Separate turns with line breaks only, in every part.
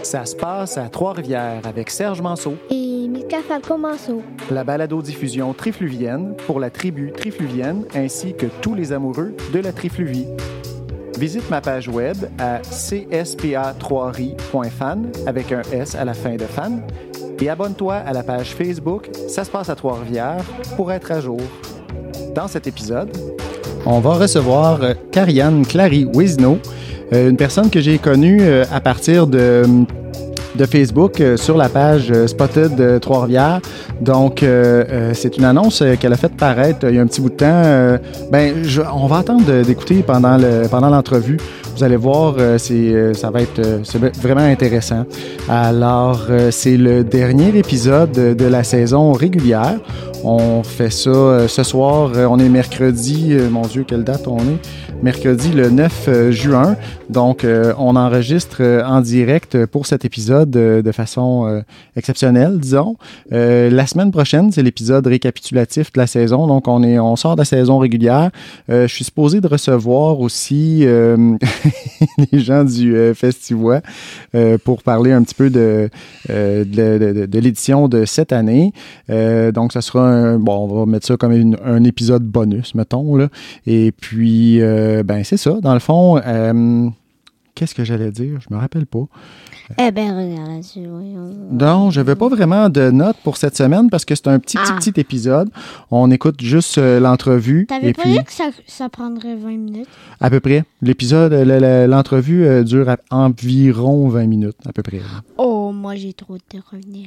Ça se passe à Trois-Rivières avec Serge Manceau.
Et Mika Falco-Manceau.
La balado-diffusion trifluvienne pour la tribu trifluvienne ainsi que tous les amoureux de la trifluvie. Visite ma page web à cspa3ri.fan avec un S à la fin de fan et abonne-toi à la page Facebook Ça se passe à Trois-Rivières pour être à jour. Dans cet épisode, on va recevoir Karianne Clary-Wisno, une personne que j'ai connue à partir de Facebook sur la page Spotted Trois-Rivières. Donc, c'est une annonce qu'elle a faite paraître il y a un petit bout de temps. On va attendre d'écouter pendant l'entrevue. Vous allez voir, c'est vraiment intéressant. Alors, c'est le dernier épisode de la saison régulière. On fait ça ce soir. On est mercredi. Mon Dieu, quelle date on est? Mercredi le 9 juin. Donc, on enregistre en direct pour cet épisode de façon exceptionnelle, disons. La semaine prochaine, c'est l'épisode récapitulatif de la saison. Donc, on sort de la saison régulière. Je suis supposé de recevoir aussi les gens du Festivois pour parler un petit peu de l'édition de cette année. Donc, ça sera on va mettre ça comme un épisode bonus, mettons, là. Et puis, c'est ça. Dans le fond, qu'est-ce que j'allais dire? Je me rappelle pas.
Regarde là-dessus.
Non, je n'avais pas vraiment de notes pour cette semaine parce que c'est un petit épisode. On écoute juste l'entrevue.
T'avais pas dit que ça prendrait 20 minutes?
À peu près. L'épisode, l'entrevue dure environ 20 minutes, à peu près.
Oh, moi, j'ai trop de revenir.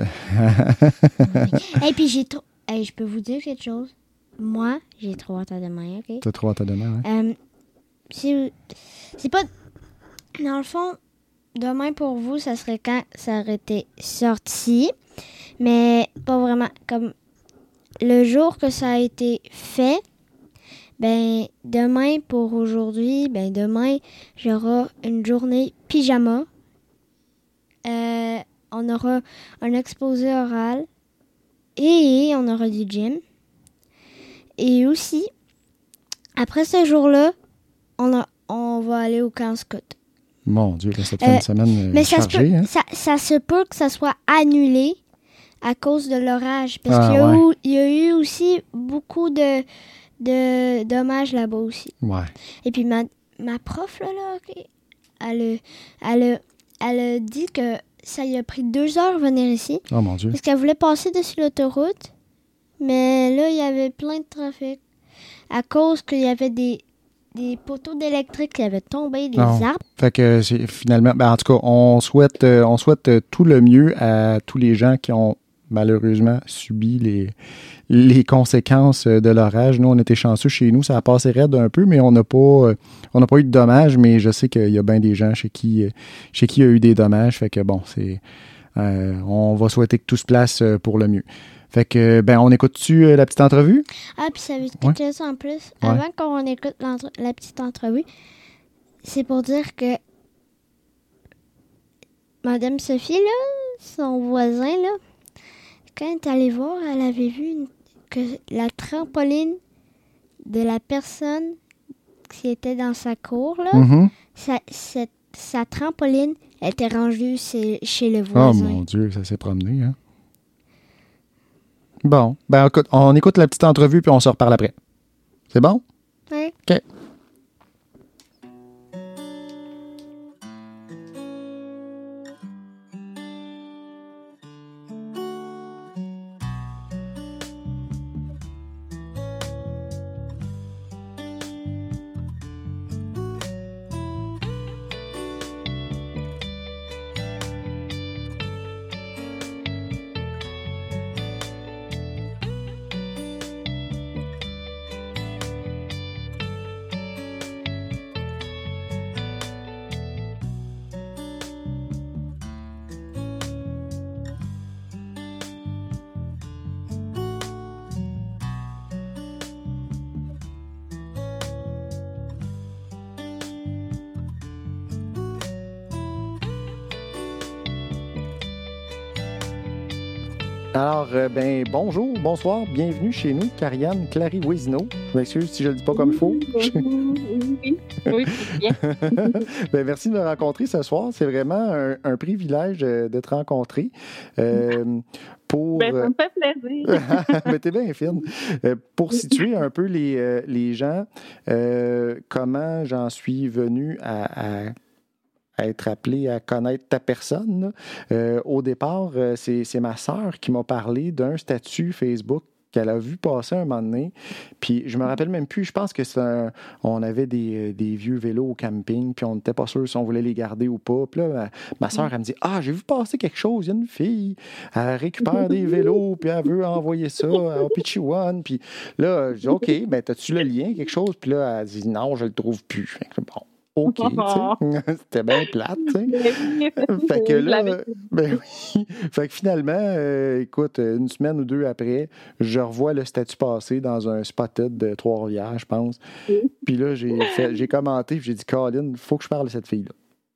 Et puis, je peux vous dire quelque chose? Moi, j'ai trop hâte à demain, OK?
T'as trop hâte à demain, hein?
C'est pas... Dans le fond, demain pour vous, ça serait quand ça aurait été sorti. Mais pas vraiment. Comme le jour que ça a été fait, demain pour aujourd'hui, demain, j'aurai une journée pyjama. On aura un exposé oral et on aura du gym. Et aussi, après ce jour-là, on va aller au camp scout.
Mon Dieu, cette fin de semaine
mais
chargée.
Ça se peut que ça soit annulé à cause de l'orage. Parce qu'il y a eu aussi beaucoup de dommages là-bas aussi.
Ouais.
Et puis ma prof, là, elle a dit que ça lui a pris 2 heures venir ici.
Oh mon Dieu.
Parce qu'elle voulait passer dessus l'autoroute. Mais là, il y avait plein de trafic. À cause qu'il y avait des poteaux d'électrique qui avaient tombé, des arbres. Fait
que finalement, en tout cas, on souhaite tout le mieux à tous les gens qui ont malheureusement subi les conséquences de l'orage. Nous, on était chanceux chez nous, ça a passé raide un peu, mais on n'a pas eu de dommages, mais je sais qu'il y a bien des gens chez qui il y a eu des dommages. Fait que bon, on va souhaiter que tout se place pour le mieux. Fait que, on écoute-tu la petite entrevue?
Ah, puis ça veut dire quelque chose en plus. Ouais. Avant qu'on écoute la petite entrevue, c'est pour dire que Madame Sophie, là, son voisin, là, quand elle est allée voir, elle avait vu que la trampoline de la personne qui était dans sa cour, là, sa trampoline était rangée chez le voisin.
Oh mon Dieu, ça s'est promené, hein? Bon, écoute, on écoute la petite entrevue puis on se reparle après. C'est bon?
Oui.
OK. Alors, bonjour, bonsoir, bienvenue chez nous, Karianne Clary-Wésino. Je m'excuse si je le dis pas comme il faut.
Oui, c'est bien.
Merci de me rencontrer ce soir. C'est vraiment un privilège de te rencontrer.
Ça me fait plaisir.
Mais t'es bien fine. Pour situer un peu les gens, comment j'en suis venu à être appelé à connaître ta personne. Au départ, c'est ma sœur qui m'a parlé d'un statut Facebook qu'elle a vu passer un moment donné. Puis je me rappelle même plus, je pense que on avait des vieux vélos au camping, puis on n'était pas sûr si on voulait les garder ou pas. Puis là, ma sœur, elle me dit « Ah, j'ai vu passer quelque chose, il y a une fille, elle récupère des vélos, puis elle veut envoyer ça à Pichiwan. » Puis là, je dis « OK, ben t'as-tu le lien, quelque chose? » Puis là, elle dit « Non, je le trouve plus. » Fait que bon. OK, tu sais. C'était bien plate, tu sais. Fait que là, oui. Fait que finalement, écoute, une semaine ou deux après, je revois le statut passer dans un spotted de Trois-Rivières, je pense. Puis là, j'ai commenté, puis j'ai dit, Colin, il faut que je parle à cette fille-là.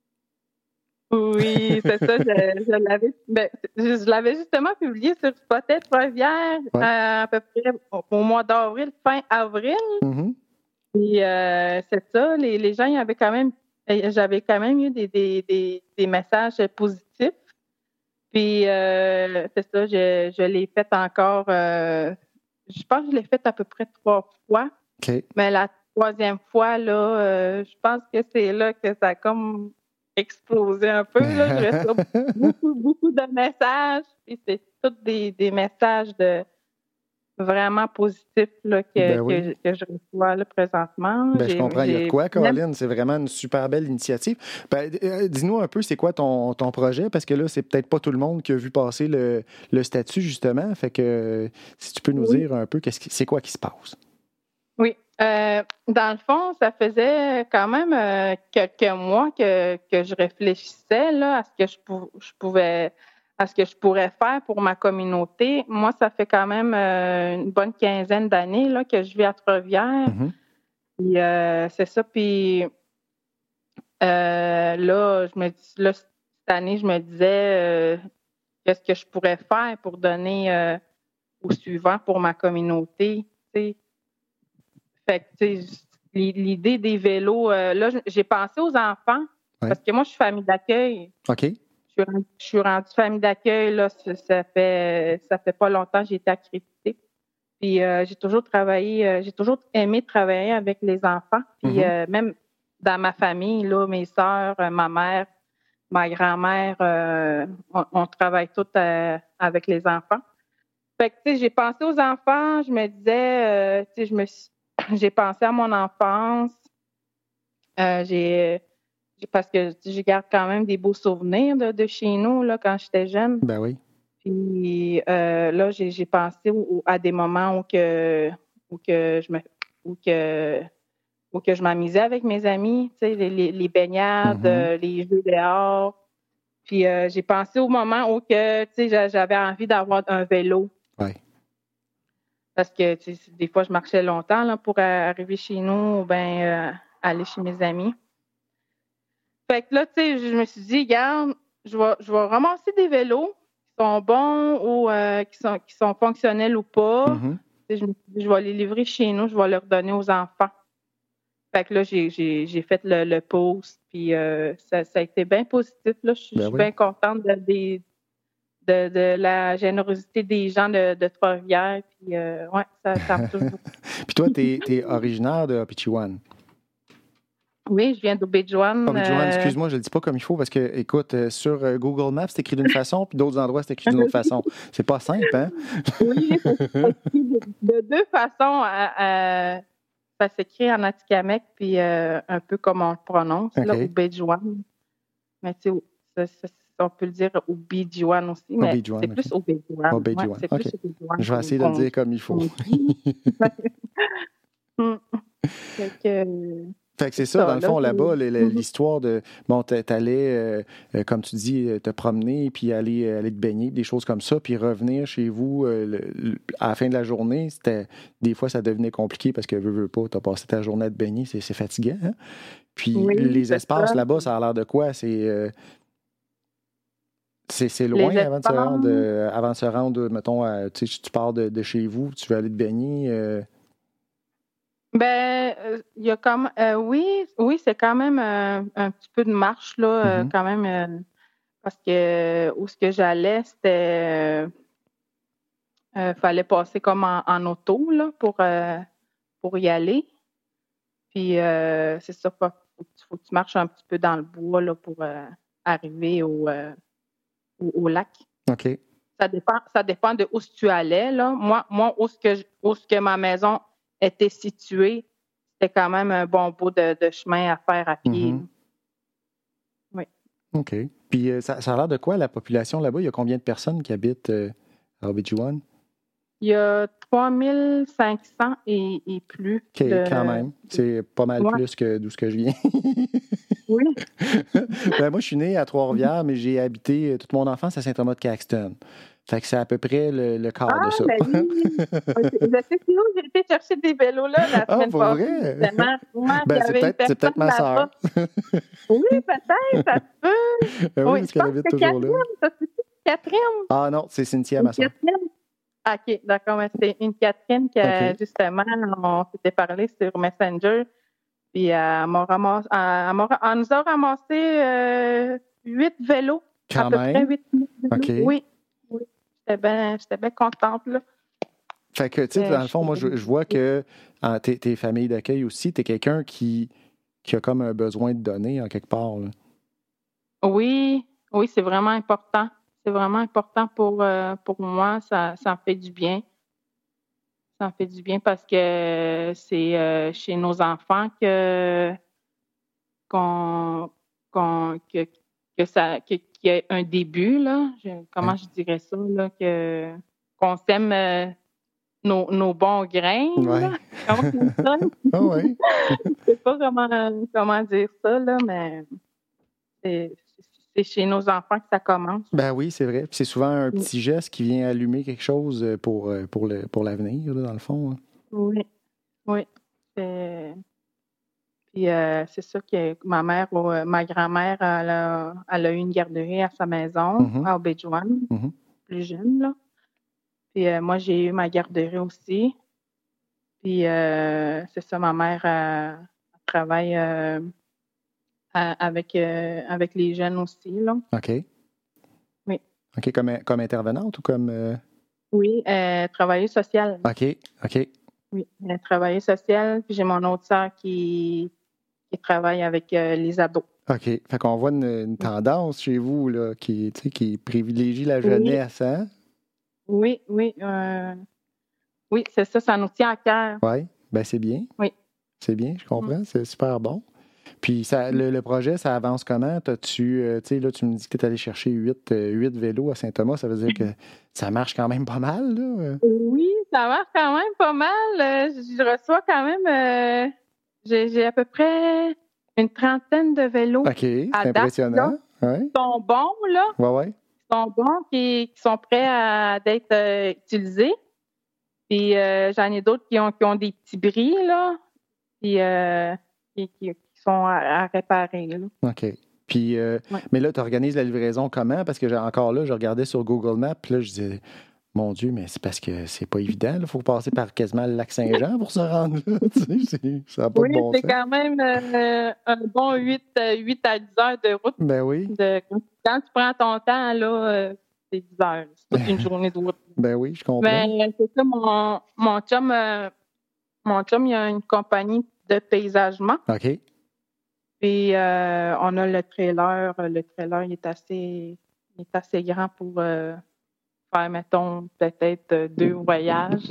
Oui, c'est ça. Je l'avais justement publié sur Spotted Trois-Rivières à peu près au mois d'avril, fin avril.
Mm-hmm.
Puis c'est ça, les gens, j'avais quand même eu des messages positifs. Puis c'est ça, je l'ai fait encore, je pense que je l'ai fait à peu près 3 fois.
Okay.
Mais la 3e fois, là, je pense que c'est là que ça a comme explosé un peu. Là. Je reçois beaucoup de messages. Puis c'est tous des messages vraiment positif là, que je reçois là, présentement.
Je comprends. Il y a de quoi, Colin? C'est vraiment une super belle initiative. Dis-nous un peu, c'est quoi ton projet? Parce que là, c'est peut-être pas tout le monde qui a vu passer le statut, justement. Fait que si tu peux nous dire un peu, c'est quoi qui se passe?
Oui. Dans le fond, ça faisait quand même quelques mois que je réfléchissais là, à ce que je pourrais faire pour ma communauté. Moi, ça fait quand même une bonne quinzaine d'années là, que je vis à Trois-Rivières.
Mm-hmm.
Puis c'est ça. Puis là, cette année, je me disais qu'est-ce que je pourrais faire pour donner au suivant pour ma communauté. T'sais. Fait que, l'idée des vélos, là, j'ai pensé aux enfants parce que moi, je suis famille d'accueil.
OK.
Je suis rendue famille d'accueil, là, ça fait pas longtemps que j'ai été accréditée. Puis j'ai toujours aimé travailler avec les enfants. Puis même dans ma famille, là, mes sœurs, ma mère, ma grand-mère, on travaille toutes avec les enfants. Fait que, tu sais, j'ai pensé aux enfants, je me disais, tu sais, j'ai pensé à mon enfance. Parce que je garde quand même des beaux souvenirs de chez nous là, quand j'étais jeune.
Ben oui.
Puis là, j'ai pensé à des moments où que je m'amusais avec mes amis, tu sais, les baignades, les jeux dehors. Puis j'ai pensé au moment où que, tu sais, j'avais envie d'avoir un vélo.
Oui.
Parce que tu sais, des fois, je marchais longtemps là, pour arriver chez nous ou bien aller chez mes amis. Fait que là, tu sais, je me suis dit, regarde, je vais ramasser des vélos qui sont bons ou qui sont fonctionnels ou pas.
Mm-hmm.
Je me suis dit, je vais les livrer chez nous, je vais leur donner aux enfants. Fait que là, j'ai fait le post, puis ça a été bien positif. Là. Je suis bien contente de la générosité des gens de Trois-Rivières. Puis ça me touche beaucoup.
Puis toi, t'es originaire de Pichiwan.
Oui, je viens d'Obidjouan.
Obidjouan, excuse-moi, je le dis pas comme il faut parce que, écoute, sur Google Maps, c'est écrit d'une façon, puis d'autres endroits, c'est écrit d'une autre façon. C'est pas simple, hein?
Oui, c'est écrit de deux façons. Ça s'écrit en Atikamekw, puis un peu comme on le prononce, là, Obidjouan. Mais tu sais, on peut le dire Obidjouan aussi, mais c'est plus Obidjouan.
Obidjouan,
c'est plus Obidjouan.
Je vais essayer de le dire comme il faut. Fait que c'est ça, dans le fond, là-bas, l'histoire de... Bon, t'allais, comme tu dis, te promener, puis aller te baigner, des choses comme ça, puis revenir chez vous à la fin de la journée, des fois, ça devenait compliqué parce que, veux pas, t'as passé ta journée à te baigner, c'est fatigant, hein? Puis les espaces là-bas, ça a l'air de quoi? C'est loin
Les
avant de se rendre, mettons, tu sais, tu pars de chez vous, tu veux aller te baigner.
Ben, il y a comme oui, c'est quand même un petit peu de marche là,
Mhm.
quand même, parce que où ce que j'allais, c'était fallait passer comme en auto là pour y aller. Puis c'est ça, faut que tu marches un petit peu dans le bois là pour arriver au lac.
OK.
Ça dépend de où tu allais là. Moi où ce que ma maison était située, c'était quand même un bon bout de chemin à faire à pied.
Mhm.
Oui.
OK. Puis ça a l'air de quoi, la population là-bas? Il y a combien de personnes qui habitent à Obidjouan?
Il y a 3500 et plus
OK, quand même. C'est pas mal
Ouais.
plus que d'où ce que je viens.
Oui.
Ben, moi, je suis né à Trois-Rivières, mais j'ai habité toute mon enfance à Saint-Thomas-de-Caxton. Fait que c'est à peu près le quart de ça.
Ben oui. Je sais que j'ai été chercher des vélos là la
Ah,
semaine
pour
passée,
vrai?
justement. Moi, il y
Ben,
avait une
c'est peut-être
personne
ma sœur.
là-bas. Oui, peut-être, ça se peut.
Ben oui,
Oui,
parce
je
qu'elle
pense
habite
que
toujours là.
Catherine, ça se peut, Catherine.
Ah non, c'est Cynthia, ma sœur.
Catherine. Ah, OK, d'accord. Mais c'était une Catherine que,
OK.
justement, on s'était parlé sur Messenger. Puis elle nous a ramassé 8 vélos, à
Quand
peu près
même.
8 vélos.
OK.
Oui, oui. J'étais bien contente, là.
Fait que, tu sais, dans le fond, moi, je vois que tes familles d'accueil aussi, t'es quelqu'un qui a comme un besoin de donner en quelque part, là.
Oui, oui, c'est vraiment important. C'est vraiment important pour moi. Ça me fait du bien. Ça me fait du bien parce que c'est chez nos enfants qu'on, qu'il y ait un début, là. Comment je dirais ça, là, qu'on sème nos bons grains,
Ouais.
là. Comment on dit ça?
Ah ouais.
Je sais pas comment dire ça, là, mais c'est c'est chez nos enfants que ça commence.
Ben oui, c'est vrai. Puis c'est souvent un
Oui,
petit geste qui vient allumer quelque chose pour l'avenir, là, dans le fond, hein.
oui. Oui. Puis c'est ça que ma grand-mère, elle a eu une garderie à sa maison,
Mhm.
à Obidjouan,
Mhm.
plus jeune, là. Puis moi, j'ai eu ma garderie aussi. Puis c'est ça, ma mère elle travaille avec les jeunes aussi, là.
OK.
Oui.
OK, comme intervenante ou comme...
Oui, travailleuse sociale.
OK, OK.
Oui, travailleuse sociale. Puis j'ai mon autre sœur qui travaille avec les ados.
OK. Fait qu'on voit une tendance chez vous, là, tu sais, qui privilégie la
Oui,
jeunesse, hein?
oui, oui. Oui, c'est ça, ça nous tient à cœur.
Oui. Ben c'est bien.
Oui.
C'est bien, je comprends. C'est super bon. Puis le projet, ça avance comment? Tu sais, là, tu me dis que tu es allé chercher 8 vélos à Saint-Thomas. Ça veut dire que ça marche quand même pas mal, là?
Oui, ça marche quand même pas mal. Je reçois quand même, j'ai à peu près une trentaine de vélos
OK, c'est
à date, là,
impressionnant. Ouais,
qui sont bons, là,
ouais.
qui sont bons, qui sont prêts d'être utilisés. Puis j'en ai d'autres qui ont des petits bris, là, puis qui sont à réparer, là.
OK. Puis,
Ouais.
mais là, tu organises la livraison comment? Parce que encore là, je regardais sur Google Maps, puis là, je disais, mon Dieu, mais c'est parce que c'est pas évident. Il faut passer par quasiment le lac Saint-Jean pour se rendre là. Tu sais, ça n'a pas
Oui,
de bon
c'est
sens.
quand même un bon 8 à 10 heures de route.
Ben oui.
Quand tu prends ton temps, là, c'est 10 heures. C'est toute une journée de route.
Ben oui, je comprends.
Mais c'est ça, mon chum, il a une compagnie de paysagement.
OK.
Puis on a le trailer. Le trailer, il est assez grand pour faire, mettons, peut-être 2 voyages.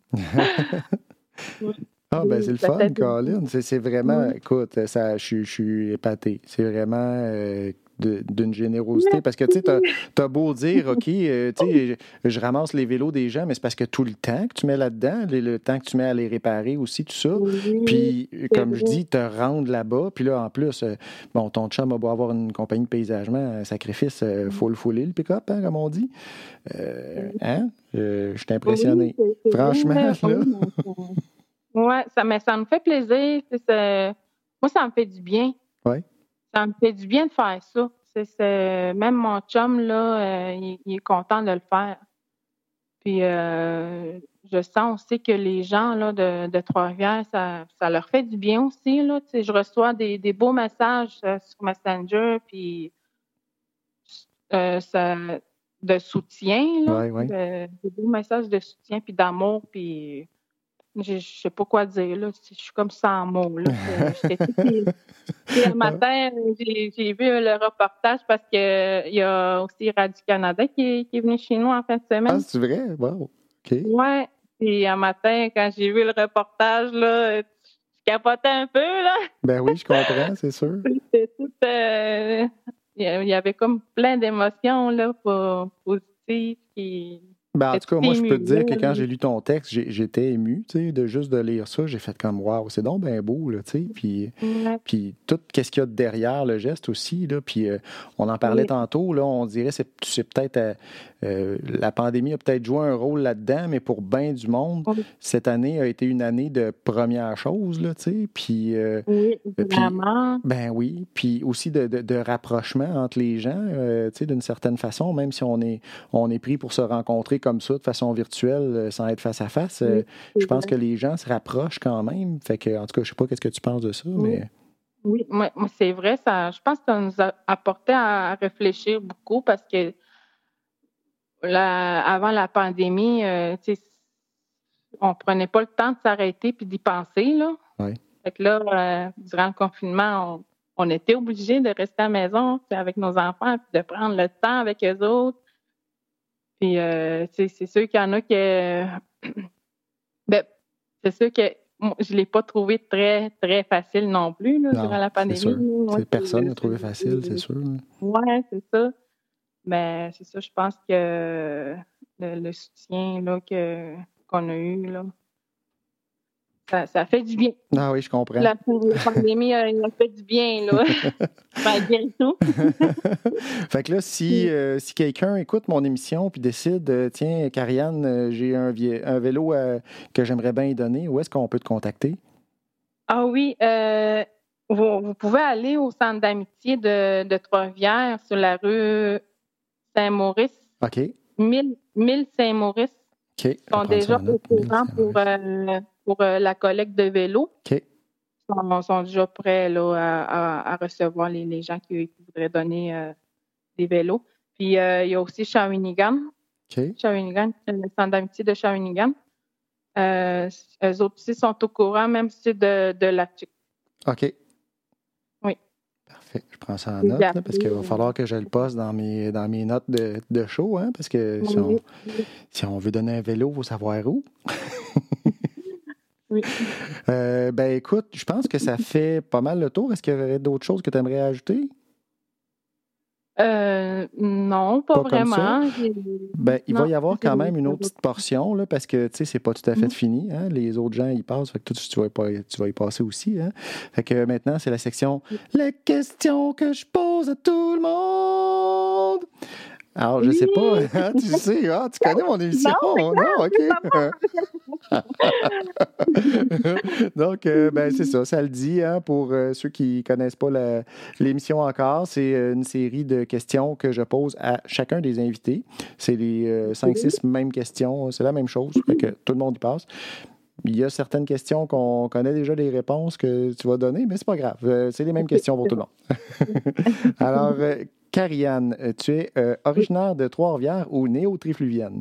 Ah, ben c'est le fun,
Peut-être.
Colin. C'est vraiment, écoute, je suis épaté. C'est vraiment d'une générosité. Parce que, tu sais, t'as beau dire, OK, tu sais, je ramasse les vélos des gens, mais c'est parce que tout le temps que tu mets là-dedans, le temps que tu mets à les réparer aussi, tout ça. Puis, comme je dis, te rendre là-bas. Puis là, en plus, bon, ton chum a beau avoir une compagnie de paysagement, un sacrifice, faut le fouler, le pick-up, hein, comme on dit. Hein? Je suis impressionné.
Oui,
Franchement, là.
Oui, mais ça me fait plaisir. Moi, ça me fait du bien.
Oui.
Ça me fait du bien de faire ça. Même mon chum, là, il est content de le faire. Puis, je sens aussi que les gens là, de Trois-Rivières, ça leur fait du bien aussi. Là. Tu sais, je reçois des beaux messages sur Messenger, puis de soutien, là,
Oui.
des beaux messages de soutien, puis d'amour, puis je sais pas quoi dire. Là. Je suis comme sans mots. Là. Puis un matin, j'ai vu le reportage parce qu'il y a aussi Radio-Canada qui est venu chez nous en fin de
Ah,
semaine.
c'est vrai? Wow. OK.
Ouais. Puis un matin, quand j'ai vu le reportage, là, je capotais un peu, là.
Ben oui, je comprends, c'est sûr.
C'était tout. Il y avait comme plein d'émotions, là, positives.
Ben, en tout cas, moi, je peux te dire que quand
Là.
j'ai lu ton texte, j'étais ému, tu sais, de lire ça. J'ai fait comme, waouh, c'est donc bien beau, là, tu sais. Puis tout, qu'est-ce qu'il y a derrière le geste aussi, là. Puis on en parlait tantôt, là, on dirait c'est peut-être, la pandémie a peut-être joué un rôle là-dedans, mais pour bien du monde, cette année a été une année de première chose, là, tu sais. Puis,
oui, vraiment.
Ben oui, puis aussi de rapprochement entre les gens, tu sais, d'une certaine façon, même si on est pris pour se rencontrer comme ça, de façon virtuelle, sans être face à face, je pense que les gens se rapprochent quand même. Fait que, en tout cas, je sais pas qu'est-ce que tu penses de ça, mais...
Oui, moi, c'est vrai, je pense que ça nous a apporté à réfléchir beaucoup parce que avant la pandémie, tu sais, on prenait pas le temps de s'arrêter puis d'y penser, là.
Oui.
Fait que là, durant le confinement, on était obligés de rester à la maison avec nos enfants puis de prendre le temps avec eux autres. Puis, c'est sûr qu'il y en a que... ben, c'est sûr que je ne l'ai pas trouvé très, très facile non plus là, durant la pandémie.
C'est sûr. Personne n'a trouvé facile, c'est sûr.
Oui, c'est ça. Mais c'est ça, je pense que le soutien là, qu'on a eu, là, ça fait du bien.
Ah oui, je comprends.
La pandémie a fait du bien, là, malgré tout.
Fait que là, si quelqu'un écoute mon émission puis décide, tiens, Karianne, j'ai un vélo que j'aimerais bien donner, où est-ce qu'on peut te contacter?
Ah oui, vous pouvez aller au centre d'amitié de Trois-Rivières sur la rue Saint-Maurice.
OK.
1000 Saint-Maurice.
OK.
Ils sont déjà au courant pour la collecte de vélos.
OK.
Ils sont déjà prêts là, à recevoir les gens qui voudraient donner des vélos. Puis, il y a aussi Shawinigan.
OK.
Shawinigan, le centre d'amitié de Shawinigan. Eux autres aussi sont au courant, même si c'est de l'Attic.
OK.
Oui.
Parfait. Je prends ça en note, là, parce qu'il va falloir que je le poste dans mes notes de show, hein, parce que si on veut donner un vélo, il faut savoir où.
Oui.
Ben écoute, je pense que ça fait pas mal le tour. Est-ce qu'il y aurait d'autres choses que tu aimerais ajouter?
Non, pas vraiment.
Ben, il va y avoir quand même une autre petite portion, là, parce que, tu sais, c'est pas tout à fait fini. Hein? Les autres gens y passent, fait que tu vas y passer aussi. Hein? Fait que maintenant, c'est la section « Les questions que je pose à tout le monde ». Alors, je sais pas, hein, tu sais, tu connais mon émission? Non, OK. Donc, ben, c'est ça le dit, hein, pour ceux qui connaissent pas l'émission encore. C'est une série de questions que je pose à chacun des invités. C'est les 5-6 mêmes questions, c'est la même chose, fait que tout le monde y passe. Il y a certaines questions qu'on connaît déjà les réponses que tu vas donner, mais c'est pas grave. C'est les mêmes questions pour tout le monde. Alors, Karianne, tu es originaire de Trois-Rivières ou néo-trifluvienne?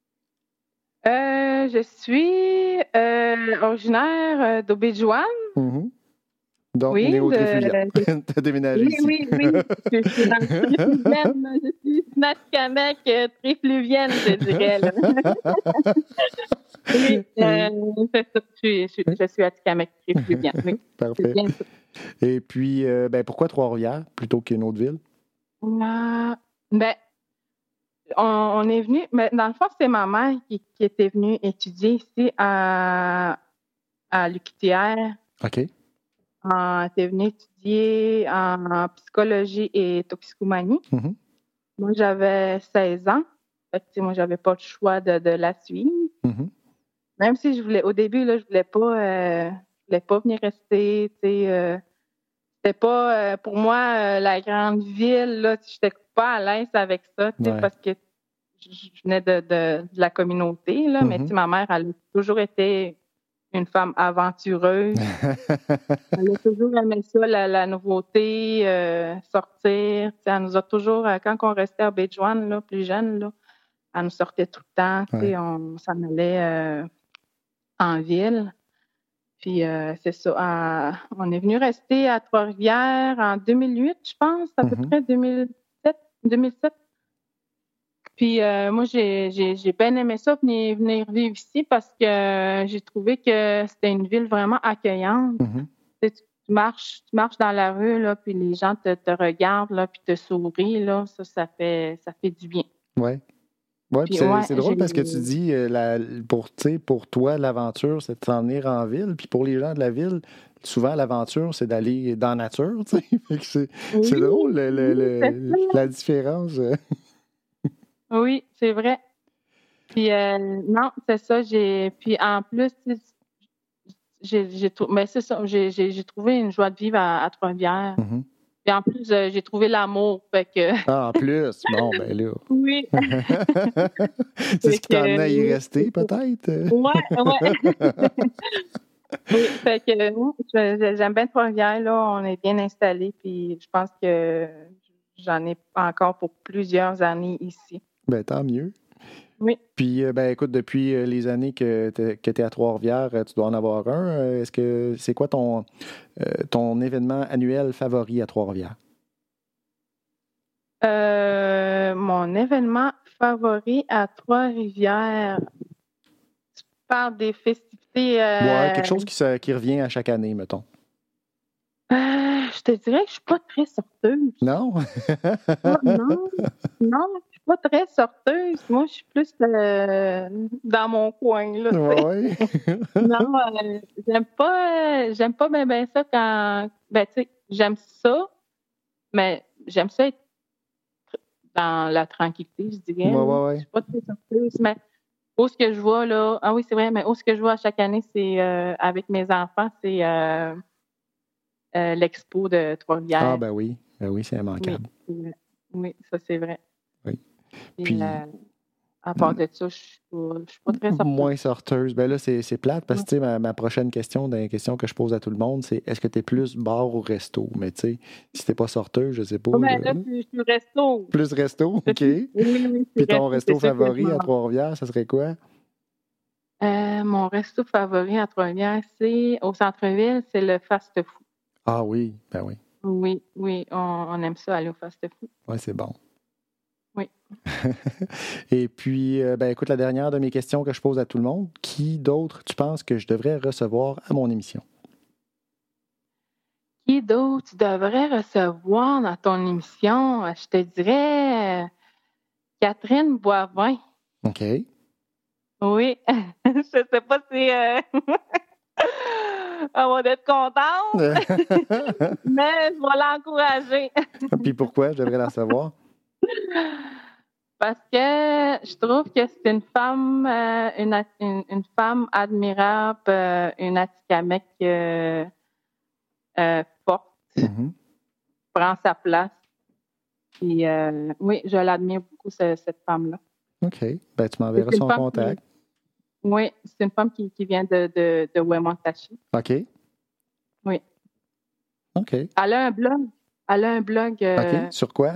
Je suis originaire d'Aubaie-Joanne.
Mm-hmm. Donc,
oui,
néo-trifluvienne. Tu as déménagé ici.
Oui. Je suis dans le trifluvienne. Je suis Atikamek trifluvienne, je dirais. Là. Oui, je suis Atikamek trifluvienne. Oui.
Parfait. Et puis, pourquoi Trois-Rivières plutôt qu'une autre ville?
On est venu, mais dans le fond, c'est ma mère qui était venue étudier ici à l'UQTR.
OK.
Elle était venue étudier en psychologie et toxicomanie.
Mm-hmm.
Moi, j'avais 16 ans. Fait que, moi, j'avais pas le choix de la suivre.
Mm-hmm.
Même si au début, là, je voulais pas venir rester. C'était c'était pas, pour moi, la grande ville, là, j'étais pas à l'aise avec ça, parce que je venais de la communauté, là, mais ma mère, elle a toujours été une femme aventureuse. Elle a toujours aimé ça, la nouveauté, sortir. Elle nous a toujours, quand on restait à Baie-Joanne, là, plus jeune, là, elle nous sortait tout le temps. On s'en allait en ville. Puis c'est ça. On est venu rester à Trois-Rivières en 2008, je pense, à peu près 2007. Puis moi, j'ai bien aimé ça, venir vivre ici parce que j'ai trouvé que c'était une ville vraiment accueillante. Tu marches dans la rue, là, puis les gens te regardent, là, puis te sourient, là, ça fait du bien.
Oui. Oui, puis c'est drôle parce que tu dis, pour toi, l'aventure, c'est de s'en venir en ville. Puis pour les gens de la ville, souvent, l'aventure, c'est d'aller dans la nature. C'est drôle, la différence.
Oui, c'est vrai. Puis non, c'est ça. Puis en plus, j'ai trouvé une joie de vivre à Trois-Rivières. Puis en plus, j'ai trouvé l'amour. Fait que...
Ah, en plus? Bon, ben là.
Oui.
C'est ce qui t'a amené à y rester, peut-être?
Oui. Oui, fait que j'aime bien Trois-Rivières, là. On est bien installés. Puis je pense que j'en ai encore pour plusieurs années ici.
Ben, tant mieux.
Oui.
Puis, écoute, depuis les années que tu es à Trois-Rivières, tu dois en avoir un. C'est quoi ton événement annuel favori à Trois-Rivières?
Mon événement favori à Trois-Rivières, tu parles des festivités...
Ouais, quelque chose qui revient à chaque année, mettons.
Je te dirais que je suis pas très sorteuse.
Non?
Non, je suis pas très sorteuse. Moi, je suis plus dans mon coin, là.
Oui.
Non, j'aime pas bien ça quand... Ben, tu sais, j'aime ça, mais j'aime ça être dans la tranquillité, je dirais.
Ouais.
Je suis pas très sorteuse, mais où ce que je vois, là... Ah oui, c'est vrai, mais où ce que je vois à chaque année, c'est avec mes enfants, c'est... l'expo de Trois-Rivières.
Ah, ben oui, c'est immanquable.
Oui, ça, c'est vrai.
Oui.
Puis, à part de ça, je suis pas très sorteuse.
Moins sorteuse. Ben là, c'est plate parce que, tu sais, ma prochaine question, dans les questions que je pose à tout le monde, c'est est-ce que tu es plus bar ou resto? Mais, tu sais, si t'es pas sorteuse, je sais pas.
Ben là, je suis resto.
Plus resto? OK.
Oui.
Puis ton resto favori à Trois-Rivières, ça serait quoi?
Mon resto favori à Trois-Rivières, c'est au centre-ville, c'est le fast-food.
Ah oui, ben oui.
Oui, on aime ça, aller au fast-food.
Oui, c'est bon.
Oui.
Et puis, écoute, la dernière de mes questions que je pose à tout le monde, qui d'autre tu penses que je devrais recevoir à mon émission?
Qui d'autre tu devrais recevoir dans ton émission? Je te dirais Catherine Boivin.
OK.
Oui. Je sais pas si... on va être contente, mais je vais l'encourager.
Puis pourquoi je devrais la recevoir?
Parce que je trouve que c'est une femme, une femme admirable, une Atikamekw forte, prend sa place. Puis oui, je l'admire beaucoup, cette femme-là.
OK. Ben, tu m'enverras son contact.
Oui, c'est une femme qui vient de Wemotaci.
OK.
Oui.
OK.
Elle a un blog.
OK. Sur quoi?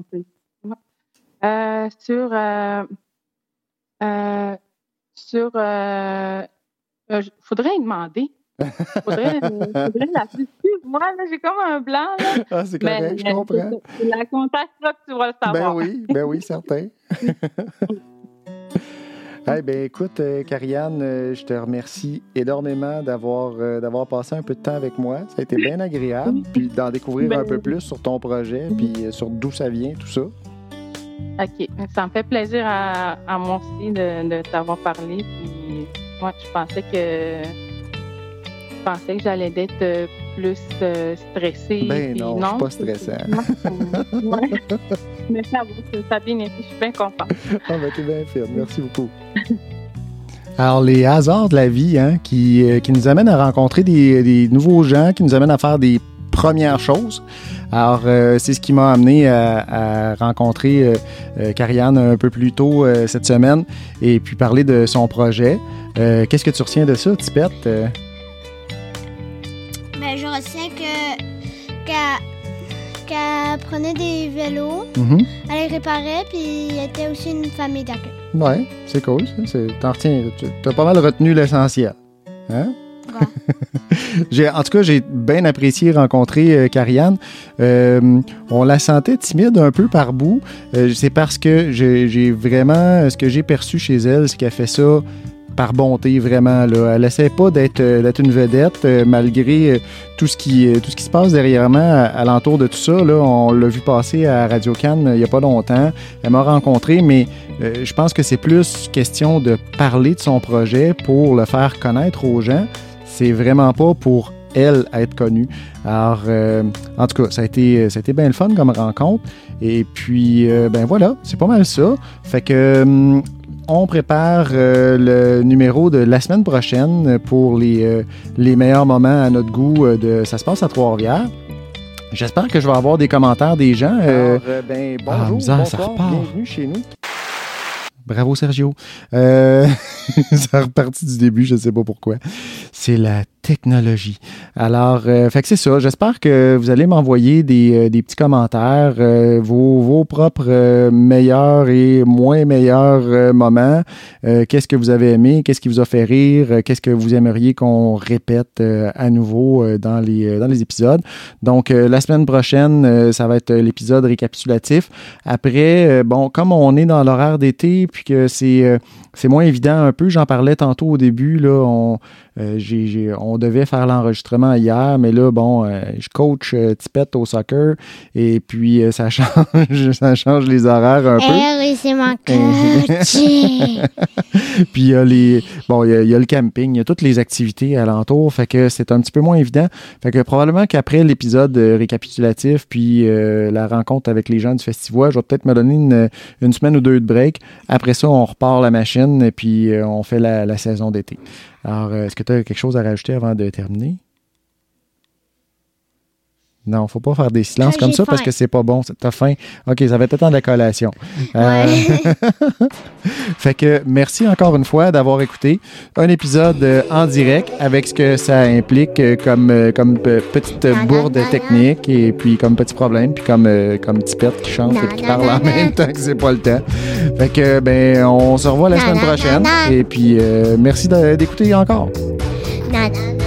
Faudrait y demander. Faudrait la suivre. Moi, là, j'ai comme un blanc. Là.
Ah, c'est correct, je comprends.
C'est la contactera que tu vas le savoir.
Ben oui, certain. Ben écoute, Karianne, je te remercie énormément d'avoir passé un peu de temps avec moi. Ça a été bien agréable, puis d'en découvrir un peu plus sur ton projet, puis sur d'où ça vient, tout ça.
OK. Ça me fait plaisir à moi aussi de t'avoir parlé. Puis moi, je pensais que j'allais être plus stressée.
Ben non, je suis pas stressant.
Ouais. Mais ça a bien été. Je suis bien contente.
Ah ben t'es bien firme. Merci beaucoup. Alors, les hasards de la vie, qui nous amènent à rencontrer des nouveaux gens, qui nous amènent à faire des première chose. Alors, c'est ce qui m'a amené à rencontrer Karianne un peu plus tôt cette semaine et puis parler de son projet. Qu'est-ce que tu retiens de ça, Tipette?
Ben, je retiens qu'elle prenait des vélos, elle les réparait, puis elle était aussi une famille d'accueil.
Ouais, c'est cool. T'as pas mal retenu l'essentiel. Hein?
Ouais.
En tout cas, j'ai bien apprécié rencontrer Karianne. On la sentait timide un peu par bout. C'est parce que j'ai vraiment... Ce que j'ai perçu chez elle, c'est qu'elle fait ça par bonté, vraiment. Là. Elle n'essaie pas d'être une vedette, malgré tout ce qui se passe derrière-moi alentour de tout ça. Là, on l'a vu passer à Radio-Can il n'y a pas longtemps. Elle m'a rencontré, mais je pense que c'est plus question de parler de son projet pour le faire connaître aux gens. C'est vraiment pas pour elle être connue. Alors, en tout cas, ça a été bien le fun comme rencontre. Et puis, ben voilà, c'est pas mal ça. Fait que... on prépare le numéro de la semaine prochaine pour les meilleurs moments à notre goût de Ça se passe à Trois-Rivières. J'espère que je vais avoir des commentaires des gens. Alors, bonjour, bonsoir, ça repart. Bienvenue chez nous. Bravo, Sergio. Ça a reparti du début, je ne sais pas pourquoi. C'est la technologie. Alors, fait que c'est ça. J'espère que vous allez m'envoyer des petits commentaires, vos propres meilleurs et moins meilleurs moments. Qu'est-ce que vous avez aimé? Qu'est-ce qui vous a fait rire? Qu'est-ce que vous aimeriez qu'on répète à nouveau dans les épisodes? Donc, la semaine prochaine, ça va être l'épisode récapitulatif. Après, comme on est dans l'horaire d'été, puis que c'est moins évident un peu, j'en parlais tantôt au début, là, on devait faire l'enregistrement hier, mais là, je coach Tipette au soccer et puis ça change les horaires un peu.
Oui, c'est mon coach.
Puis il y a le camping, il y a toutes les activités alentour, fait que c'est un petit peu moins évident. Fait que probablement qu'après l'épisode récapitulatif puis la rencontre avec les gens du Festivois, je vais peut-être me donner une semaine ou deux de break. Après ça, on repart la machine et puis on fait la saison d'été. Alors, est-ce que tu as quelque chose à rajouter avant de terminer? Non, il ne faut pas faire des silences comme ça parce que c'est pas bon. T'as faim. OK, ça va être le temps de la collation.
Ouais.
Fait que merci encore une fois d'avoir écouté un épisode en direct avec ce que ça implique comme petite bourde technique et puis comme petit problème puis comme Tipette qui chante et qui parle en même temps que c'est pas le temps. Fait que, on se revoit la semaine prochaine et puis merci d'écouter encore.
Non.